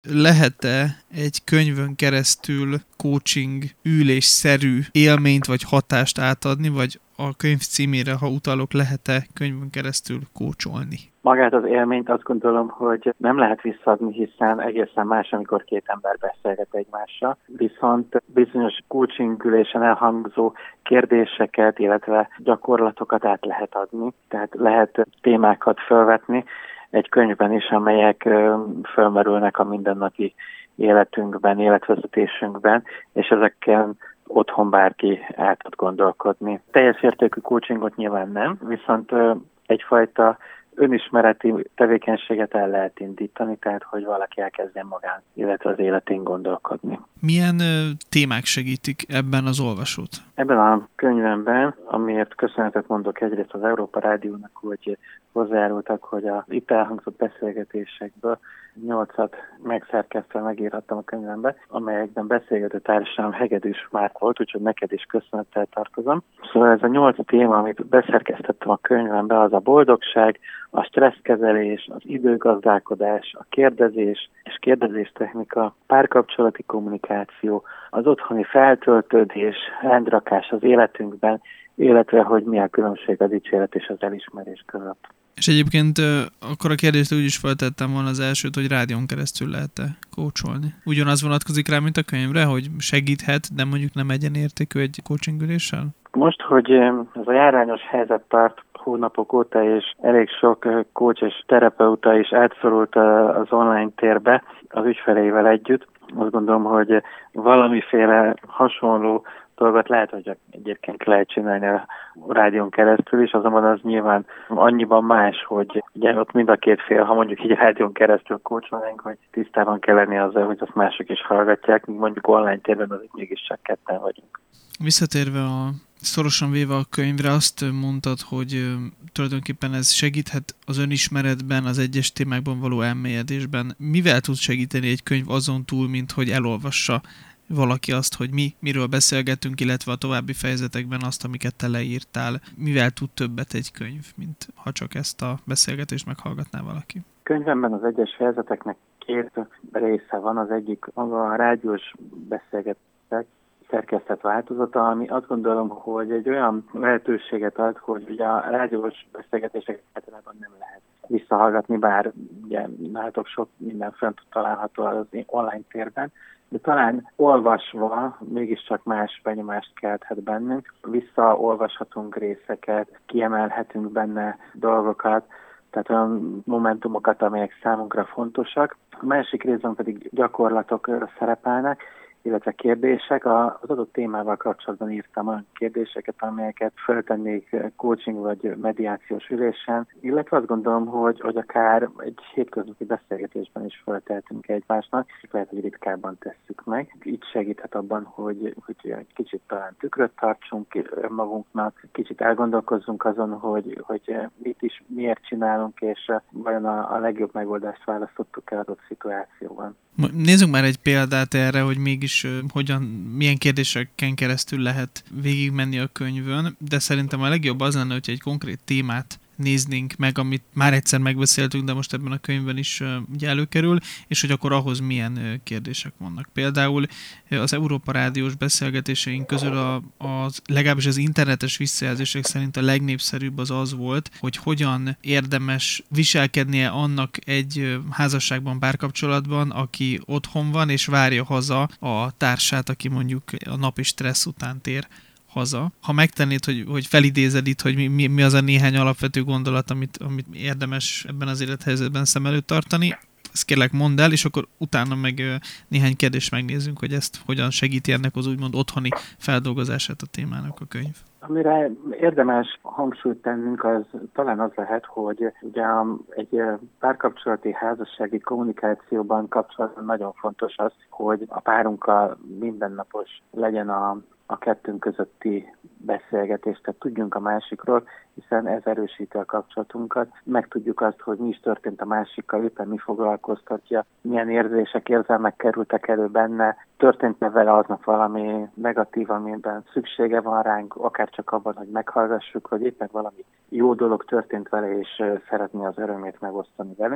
lehet-e egy könyvön keresztül coaching ülésszerű élményt vagy hatást átadni, vagy a könyv címére, ha utalok, lehet-e könyvön keresztül coacholni? Magát az élményt azt gondolom, hogy nem lehet visszaadni, hiszen egészen más, amikor két ember beszélget egymással. Viszont bizonyos coaching ülésen elhangzó kérdéseket, illetve gyakorlatokat át lehet adni. Tehát lehet témákat felvetni egy könyvben is, amelyek felmerülnek a mindennapi életünkben, életvezetésünkben, és ezekkel otthon bárki el tud gondolkodni. Teljes értékű coachingot nyilván nem, viszont egyfajta önismereti tevékenységet el lehet indítani, tehát hogy valaki elkezdjen magán, illetve az életén gondolkodni. Milyen témák segítik ebben az olvasót? Ebben a könyvemben, amiért köszönetet mondok egyrészt az Európa Rádiónak, hogy hozzájárultak, hogy az itt elhangzott beszélgetésekből 8-at megszerkesztve megírhattam a könyvembe, amelyekben beszélgető társam Hegedűs Márk volt, úgyhogy neked is köszönettel tartozom. Szóval ez a 8 téma, amit beszerkesztettem a könyvembe, az a boldogság, a stresszkezelés, az időgazdálkodás, a kérdezés és kérdezéstechnika, párkapcsolati kommunikáció, az otthoni feltöltődés, rendrakás az életünkben, illetve hogy mi a különbség a dicséret és az elismerés között. És egyébként akkor a kérdést úgy is feltettem volna az elsőt, hogy rádión keresztül lehet-e coacholni. Ugyanaz vonatkozik rá, mint a könyvre, hogy segíthet, de mondjuk nem egyenértékű egy coaching üléssel? Most, hogy ez a járványos helyzet tart hónapok óta, és elég sok coach és terapeuta is átszorult az online térbe az ügyfeleivel együtt, azt gondolom, hogy valamiféle hasonló dolgot lehet, hogy egyébként lehet csinálni a rádión keresztül is, azonban az nyilván annyiban más, hogy ugye ott mind a két fél, ha mondjuk így rádión keresztül coacholnánk, hogy tisztában kell lenni azzal, hogy azt mások is hallgatják, míg mondjuk online térben azért mégiscsak ketten vagyunk. Visszatérve szorosan véve a könyvre, azt mondtad, hogy tulajdonképpen ez segíthet az önismeretben, az egyes témákban való elmélyedésben. Mivel tud segíteni egy könyv azon túl, mint hogy elolvassa valaki azt, hogy miről beszélgetünk, illetve a további fejezetekben azt, amiket te leírtál. Mivel tud többet egy könyv, mint ha csak ezt a beszélgetést meghallgatná valaki? Könyvemben az egyes fejezeteknek 2 része van. Az egyik maga a rádiós beszélgetések szerkesztett változata, ami azt gondolom, hogy egy olyan lehetőséget ad, hogy ugye a rádiós beszélgetéseket általában nem lehet visszahallgatni, bár ugye nálatok sok minden fent található az online térben, de talán olvasva mégiscsak más benyomást kelthet bennünk. Visszaolvashatunk részeket, kiemelhetünk benne dolgokat, tehát olyan momentumokat, amelyek számunkra fontosak. A másik részben pedig gyakorlatok szerepelnek, illetve kérdések. Az adott témával kapcsolatban írtam olyan kérdéseket, amelyeket feltennék coaching vagy mediációs ülésen, illetve azt gondolom, hogy akár egy hétköznapi beszélgetésben is feltehetünk egymásnak, és lehet, hogy ritkábban tesszük meg. Így segíthet abban, hogy egy kicsit talán tükröt tartsunk magunknak, kicsit elgondolkozzunk azon, hogy miért csinálunk, és vajon a legjobb megoldást választottuk el adott szituációban. Nézzünk már egy példát erre, hogy mégis milyen kérdéseken keresztül lehet végigmenni a könyvön, de szerintem a legjobb az lenne, hogyha egy konkrét témát néznénk meg, amit már egyszer megbeszéltünk, de most ebben a könyvben is ugye előkerül, és hogy akkor ahhoz milyen kérdések vannak. Például az Európa Rádiós beszélgetéseink közül legalábbis az internetes visszajelzések szerint a legnépszerűbb az volt, hogy hogyan érdemes viselkednie annak egy házasságban, párkapcsolatban, aki otthon van, és várja haza a társát, aki mondjuk a napi stressz után tér haza. Ha megtennéd, hogy felidézed itt, hogy mi az a néhány alapvető gondolat, amit érdemes ebben az élethelyzetben szem előtt tartani, ezt kérlek mondd el, és akkor utána meg néhány kérdést megnézzünk, hogy ezt hogyan segíti ennek az úgymond otthoni feldolgozását a témának a könyv. Amire érdemes hangsúlyt tennünk, az talán az lehet, hogy ugye egy párkapcsolati házassági kommunikációban kapcsolatban nagyon fontos az, hogy a párunkkal mindennapos legyen a kettőnk közötti beszélgetés, tehát tudjunk a másikról, hiszen ez erősíti a kapcsolatunkat. Megtudjuk azt, hogy mi is történt a másikkal, éppen mi foglalkoztatja, milyen érzések, érzelmek kerültek elő benne, történt-e vele aznap valami negatív, amiben szüksége van ránk, akár csak abban, hogy meghallgassuk, hogy éppen valami jó dolog történt vele, és szeretné az örömét megosztani velünk.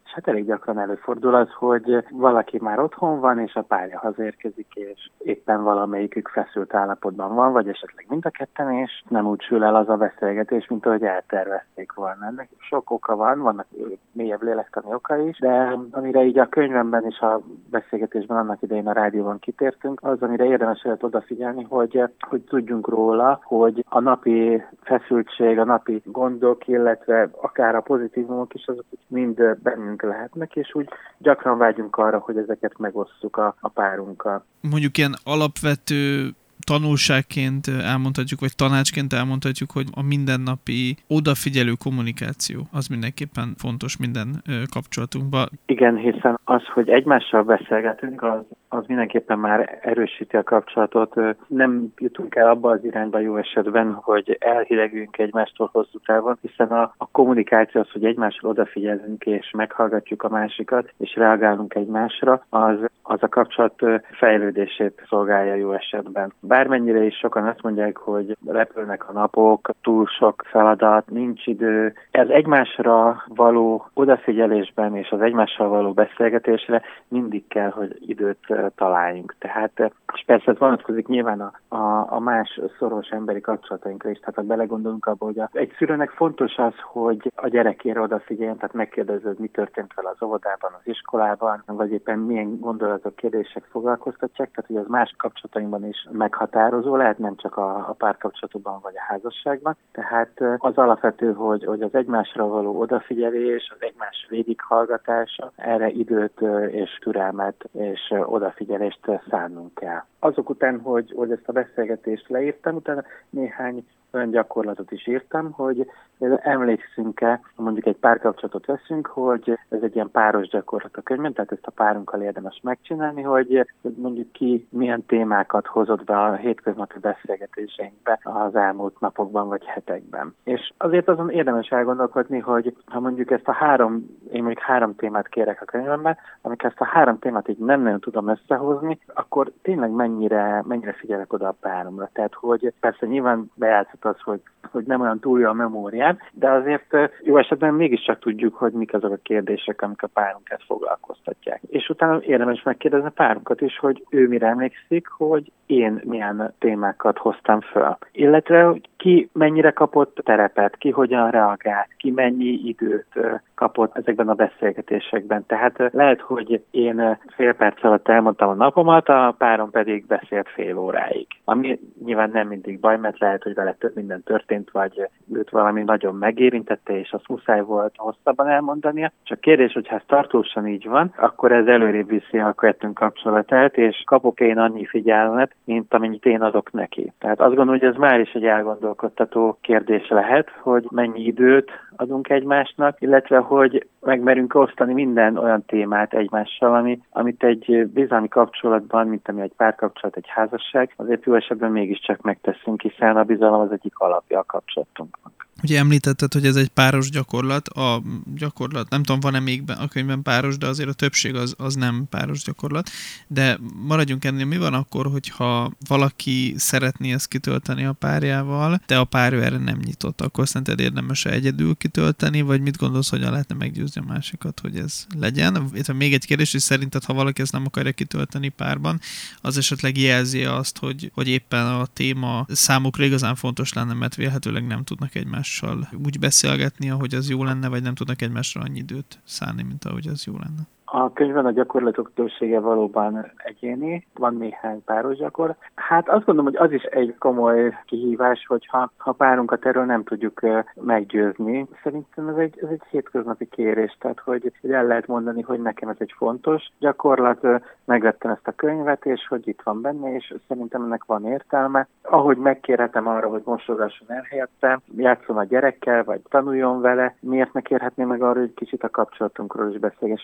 És hát elég gyakran előfordul az, hogy valaki már otthon van, és a párja hazérkezik, és éppen valamelyikük feszült állapotban van, vagy esetleg mind a ketten, és nem úgy sül el az a beszélgetés, mint ahogy eltervezték volna. Ennek sok oka van, vannak mélyebb lélektani oka is, de amire így a könyvemben és a beszélgetésben annak idején a rádióban kitértünk, az, amire érdemes lehet odafigyelni, hogy tudjunk róla, hogy a napi feszültség, a napi gondok, illetve akár a pozitívumok is, azok mind bennünk lehetnek, és úgy gyakran vágyunk arra, hogy ezeket megosszuk a párunkkal. Mondjuk ilyen alapvető tanulságként elmondhatjuk, vagy tanácsként elmondhatjuk, hogy a mindennapi odafigyelő kommunikáció az mindenképpen fontos minden kapcsolatunkban. Igen, hiszen az, hogy egymással beszélgetünk, az mindenképpen már erősíti a kapcsolatot. Nem jutunk el abba az irányba jó esetben, hogy elhidegüljünk egymástól hosszú távon, hiszen a kommunikáció az, hogy egymásra odafigyelünk és meghallgatjuk a másikat, és reagálunk egymásra, az a kapcsolat fejlődését szolgálja jó esetben. Bármennyire is sokan azt mondják, hogy repülnek a napok, túl sok feladat, nincs idő. Ez egymásra való odafigyelésben és az egymással való beszélgetésre mindig kell, hogy időt találjunk. Tehát, és persze ez vonatkozik nyilván a más szoros emberi kapcsolatainkra is. Tehát ha belegondolunk abba, hogy egy szülőnek fontos az, hogy a gyerekére odafigyeljen, tehát megkérdezed, mi történt vele az óvodában, az iskolában, vagy éppen milyen gondolatok, kérdések foglalkoztatják, tehát hogy az más kapcsolatainkban is meghatározó, lehet nem csak a párkapcsolatban vagy a házasságban. Tehát az alapvető, hogy az egymásra való odafigyelés, az egymás végighallgatása, erre időt és türelmet és odafigyelést szánnunk kell. Azok után, hogy ezt a beszélgetést leírtam, utána néhány olyan gyakorlatot is írtam, hogy emlékszünk-e, mondjuk egy párkapcsolatot veszünk, hogy ez egy ilyen páros gyakorlat a könyvben, tehát ezt a párunkkal érdemes megcsinálni, hogy mondjuk ki milyen témákat hozott be a hétköznapi beszélgetéseinkbe az elmúlt napokban vagy hetekben. És azért azon érdemes elgondolkodni, hogy ha mondjuk ezt én mondjuk 3 témát kérek a könyvemben, amikor ezt a 3 témát így nem nagyon tudom összehozni, akkor tényleg mennyire figyelek oda a páromra. Tehát, hogy persze nyilván bejátszott az, hogy nem olyan túl jó a memórián, de azért jó esetben mégiscsak tudjuk, hogy mik azok a kérdések, amik a párunkat foglalkoztatják. És utána érdemes megkérdezni a párunkat is, hogy ő mire emlékszik, hogy én milyen témákat hoztam föl. Illetve, hogy ki mennyire kapott terepet, ki hogyan reagált, ki mennyi időt kapott ezekben a beszélgetésekben. Tehát lehet, hogy én fél perc alatt elmondtam a napomat, a párom pedig beszélt fél óráig. Ami nyilván nem mindig baj, mert lehet, hogy vele több minden történt, vagy őt valami nagyon megérintette, és azt muszáj volt hosszabban elmondania. Csak kérdés, hogy ha ez tartósan így van, akkor ez előrébb viszi a kettőnk kapcsolatát, és kapok én annyi figyelmet, mint amennyit én adok neki. Tehát azt gondolom, hogy ez már is egy elgondolkodtató kérdés lehet, hogy mennyi időt adunk egymásnak, illetve hogy megmerünk osztani minden olyan témát egymással, amit egy bizalmi kapcsolatban, mint ami egy párkapcsolat, egy házasság, azért jó esetben mégiscsak megteszünk, hiszen a bizalom az egyik alapja a kapcsolatunknak. Ugye említetted, hogy ez egy páros gyakorlat. A gyakorlat, nem tudom, van-e még a könyvben páros, de azért a többség az nem páros gyakorlat. De maradjunk ennél, mi van akkor, hogyha valaki szeretné ezt kitölteni a párjával, de a párja erre nem nyitott, akkor szerinted érdemes egyedül kitölteni, vagy mit gondolsz, hogyan lehetne meggyőzni a másikat, hogy ez legyen? Még egy kérdés, hogy szerinted, ha valaki ezt nem akarja kitölteni párban, az esetleg jelzi azt, hogy éppen a téma számukra igazán fontos lenne, mert vélhetőleg nem tudnak egymással úgy beszélgetni, ahogy az jó lenne, vagy nem tudnak egymásra annyi időt szállni, mint ahogy az jó lenne. A könyvben a gyakorlatok többsége valóban egyéni, van néhány páros gyakorlat. Hát azt gondolom, hogy az is egy komoly kihívás, hogyha párunkat erről nem tudjuk meggyőzni. Szerintem ez egy hétköznapi kérés, tehát hogy el lehet mondani, hogy nekem ez egy fontos gyakorlat, megvettem ezt a könyvet, és hogy itt van benne, és szerintem ennek van értelme. Ahogy megkérhetem arra, hogy mosogasson el helyettem, játszom a gyerekkel, vagy tanuljon vele, miért ne kérhetném meg arra, hogy kicsit a kapcsolatunkról is beszélgessünk, hiszen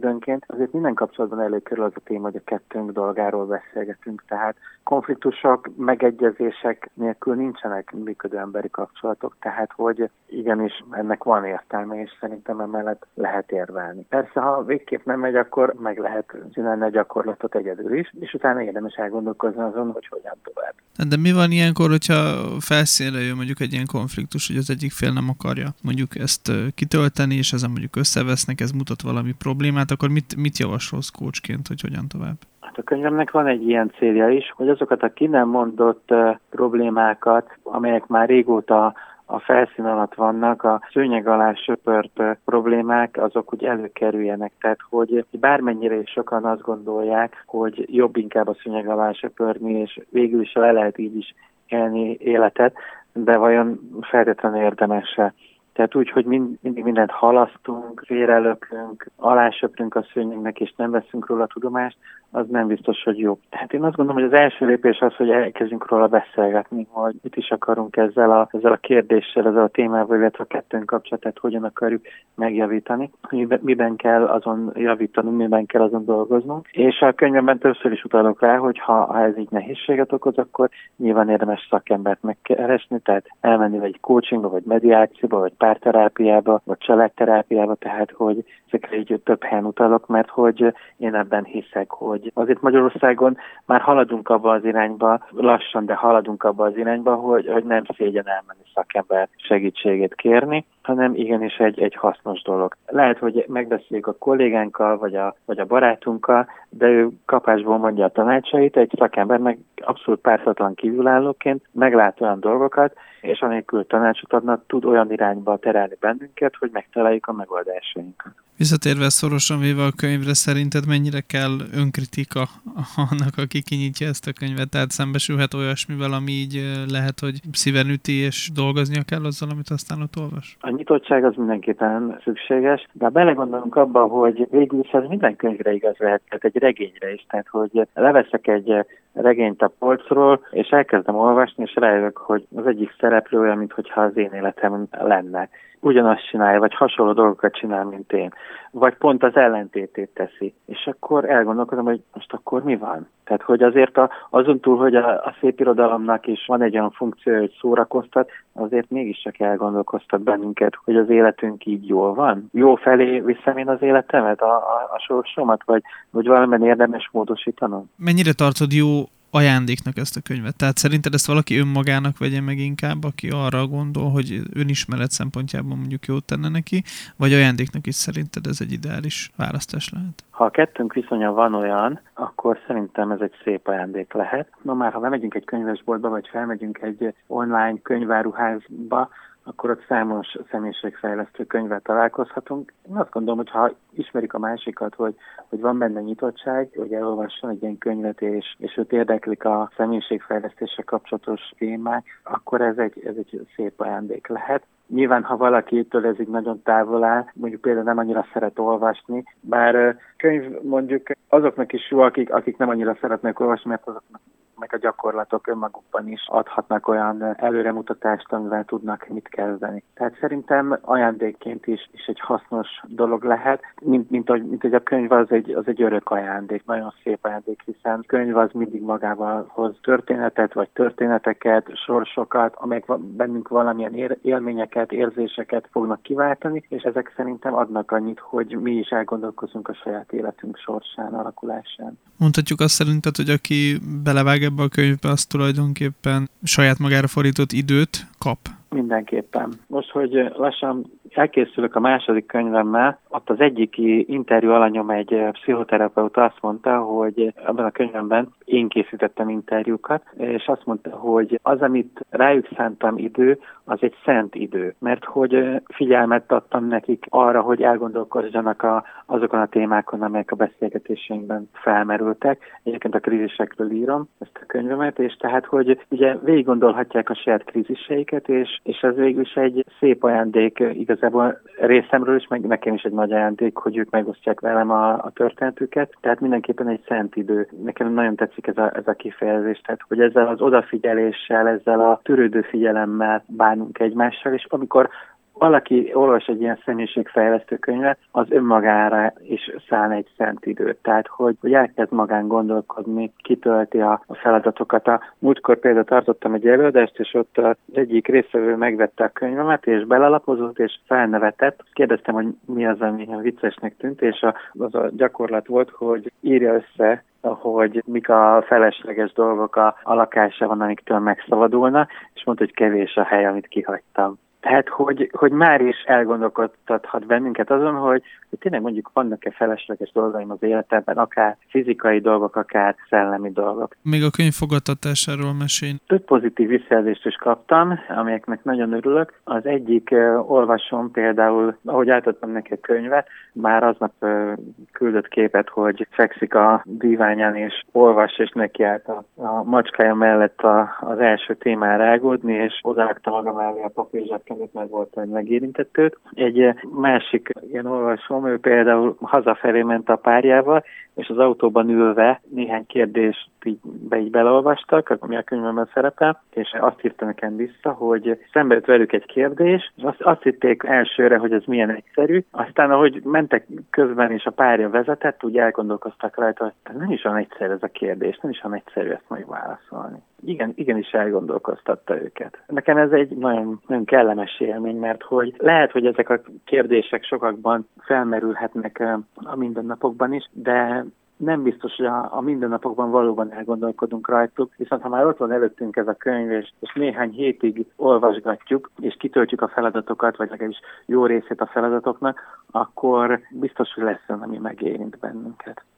időnként, azért minden kapcsolatban előkerül az a téma, hogy a kettőnk dolgáról beszélgetünk, tehát konfliktusok, megegyezések nélkül nincsenek működő emberi kapcsolatok, tehát hogy igenis ennek van értelme, és szerintem emellett lehet érvelni. Persze, ha végképp nem megy, akkor meg lehet csinálni a gyakorlatot egyedül is, és utána érdemes elgondolkozni azon, hogy hogyan tovább. De mi van ilyenkor, hogyha felszínre jön mondjuk egy ilyen konfliktus, hogy az egyik fél nem akarja mondjuk ezt kitölteni, és ezen mondjuk összevesznek, ez mutat valami problémát, akkor mit javasolsz coachként, hogy hogyan tovább? A könyvemnek van egy ilyen célja is, hogy azokat a ki nem mondott problémákat, amelyek már régóta a felszín alatt vannak, a szőnyeg alá söpört problémák, azok úgy előkerüljenek. Tehát, hogy bármennyire is sokan azt gondolják, hogy jobb inkább a szőnyeg alá söpörni, és végül is le lehet így is élni életet, de vajon feltétlenül érdemes-e? Tehát úgy, hogy mindig mindent halasztunk, félrelökünk, alásöprünk a szőnyegnek, és nem veszünk róla tudomást, az nem biztos, hogy jó. Tehát én azt gondolom, hogy az első lépés az, hogy elkezdjünk róla beszélgetni, hogy mit is akarunk ezzel a kérdéssel, ezzel a témával, illetve a kettőnk kapcsolatát hogyan akarjuk megjavítani, miben kell azon javítanunk, miben kell azon dolgoznunk. És a könyvemben többször is utalok rá, hogy ha ez így nehézséget okoz, akkor nyilván érdemes szakembert megkeresni, tehát elmenni vagy coachingba, vagy mediációba, vagy párterápiába, vagy családterápiába, tehát hogy ezekre így több helyen utalok, mert hogy én ebben hiszek, hogy azért Magyarországon már haladunk abba az irányba, lassan, de haladunk abba az irányba, hogy nem szégyen elmenni szakember segítségét kérni, hanem igenis egy hasznos dolog. Lehet, hogy megbeszéljük a kollégánkkal, vagy a barátunkkal, de ő kapásból mondja a tanácsait, egy szakember meg abszolút pártatlan kívülállóként meglát olyan dolgokat, és anélkül tanácsot adnak, tud olyan irányba terelni bennünket, hogy megtaláljuk a megoldásainkat. Visszatérve szorosan véve a könyvre, szerinted mennyire kell önkritika annak, aki kinyitja ezt a könyvet? Tehát szembesülhet olyasmivel, ami így lehet, hogy szíven üti, és dolgoznia kell azzal, amit aztán ott olvas? A nyitottság az mindenképpen szükséges, de belegondolunk abba, hogy végül is ez minden könyvre igaz lehet, tehát egy regényre is. Tehát, hogy leveszek egy regényt a polcról, és elkezdem olvasni, és rájövök, hogy az egyik szereplő olyan, mintha az én életem lenne. Ugyanazt csinálja, vagy hasonló dolgokat csinál, mint én. Vagy pont az ellentétét teszi. És akkor elgondolkodom, hogy most akkor mi van? Tehát, hogy azért azon túl, hogy a szép irodalomnak is van egy olyan funkció, hogy szórakoztat, azért mégiscsak elgondolkoztat bennünket, hogy az életünk így jól van. Jó felé viszem én az életemet, a sorsomat, vagy valamiben érdemes módosítanom? Mennyire tartod jó ajándéknak ezt a könyvet? Tehát szerinted ezt valaki önmagának vegye meg inkább, aki arra gondol, hogy önismeret szempontjában mondjuk jót tenne neki, vagy ajándéknak is szerinted ez egy ideális választás lehet? Ha a kettőnk viszonya van olyan, akkor szerintem ez egy szép ajándék lehet. Ma már, ha bemegyünk egy könyvesboltba, vagy felmegyünk egy online könyváruházba, akkor ott számos személyiségfejlesztő könyvvel találkozhatunk. Én azt gondolom, hogy ha ismerik a másikat, hogy van benne nyitottság, hogy elolvasson egy ilyen könyvet, és őt érdeklik a személyiségfejlesztéssel kapcsolatos témák, akkor ez egy szép ajándék lehet. Nyilván, ha valakitől ez így nagyon távol áll, mondjuk például nem annyira szeret olvasni, bár könyv mondjuk azoknak is jó, akik nem annyira szeretnek olvasni, mert azoknak meg a gyakorlatok önmagukban is adhatnak olyan előremutatást, amivel tudnak mit kezdeni. Tehát szerintem ajándékként is egy hasznos dolog lehet, mint hogy a könyv az egy örök ajándék, nagyon szép ajándék, hiszen könyv az mindig magával hoz történetet, vagy történeteket, sorsokat, amelyek bennünk valamilyen élményeket, érzéseket fognak kiváltani, és ezek szerintem adnak annyit, hogy mi is elgondolkozunk a saját életünk sorsán, alakulásán. Mondhatjuk azt szerinted, hogy aki belevág ebbe a könyvbe, az tulajdonképpen saját magára fordított időt kap? Mindenképpen. Most, hogy lassan elkészülök a második könyvemmel, ott az egyik interjú alanyom, egy pszichoterapeuta azt mondta, hogy ebben a könyvemben én készítettem interjúkat, és azt mondta, hogy az, amit rájuk szántam idő, az egy szent idő, mert hogy figyelmet adtam nekik arra, hogy elgondolkozzanak azokon a témákon, amelyek a beszélgetéseinkben felmerültek. Egyébként a krízisekről írom ezt a könyvemet, és tehát, hogy ugye végig gondolhatják a saját kríziseiket, és ez végül is egy szép ajándék igazából részemről is, meg nekem is egy nagy ajándék, hogy ők megosztják velem a történetüket. Tehát mindenképpen egy szent idő. Nekem nagyon tetszik ez a kifejezés, tehát hogy ezzel az odafigyeléssel, ezzel a törődő figyelemmel bánunk egymással, és amikor valaki olvas egy ilyen személyiségfejlesztő könyvet, az önmagára is szán egy szent időt. Tehát, hogy elkezd magán gondolkodni, kitölti a feladatokat. A múltkor például tartottam egy előadást, és ott az egyik résztvevő megvette a könyvemet, és belelapozott, és felnevetett. Kérdeztem, hogy mi az, ami viccesnek tűnt, és az a gyakorlat volt, hogy írja össze, hogy mik a felesleges dolgok a lakásában, amiktől megszabadulna, és mondta, hogy kevés a hely, amit kihagytam. Tehát, hogy már is elgondolkodtathat bennünket azon, hogy tényleg mondjuk vannak-e felesleges dolgaim az életemben, akár fizikai dolgok, akár szellemi dolgok. Még a könyv fogadtatásáról mesélj. Több pozitív visszajelzést is kaptam, amelyeknek nagyon örülök. Az egyik olvasom például, ahogy átadtam neki a könyvet, már aznap küldött képet, hogy fekszik a díványán és olvas, és neki állt a macskája mellett az első témára rágódni, és odarakta maga mellé a papírzsebkendőt, mert volt, hogy megérintett őt. Egy másik ilyen olvasom, ő például hazafelé ment a párjával, és az autóban ülve néhány kérdést így beleolvastak, ami a könyvemben szerepel, és azt írta nekem vissza, hogy szembe jött velük egy kérdés, és azt hitték elsőre, hogy ez milyen egyszerű, aztán ahogy mentek közben, és a párja vezetett, úgy elgondolkoztak rajta, hogy nem is olyan egyszerű ez a kérdés, nem is olyan egyszerű ezt majd válaszolni. Igenis elgondolkoztatta őket. Nekem ez egy nagyon, nagyon kellemes élmény, mert hogy lehet, hogy ezek a kérdések sokakban felmerülhetnek a mindennapokban is, de nem biztos, hogy a mindennapokban valóban elgondolkodunk rajtuk, viszont ha már ott van előttünk ez a könyv, és néhány hétig olvasgatjuk, és kitöltjük a feladatokat, vagy legalábbis jó részét a feladatoknak, akkor biztos, hogy lesz olyan, ami megérint bennünket.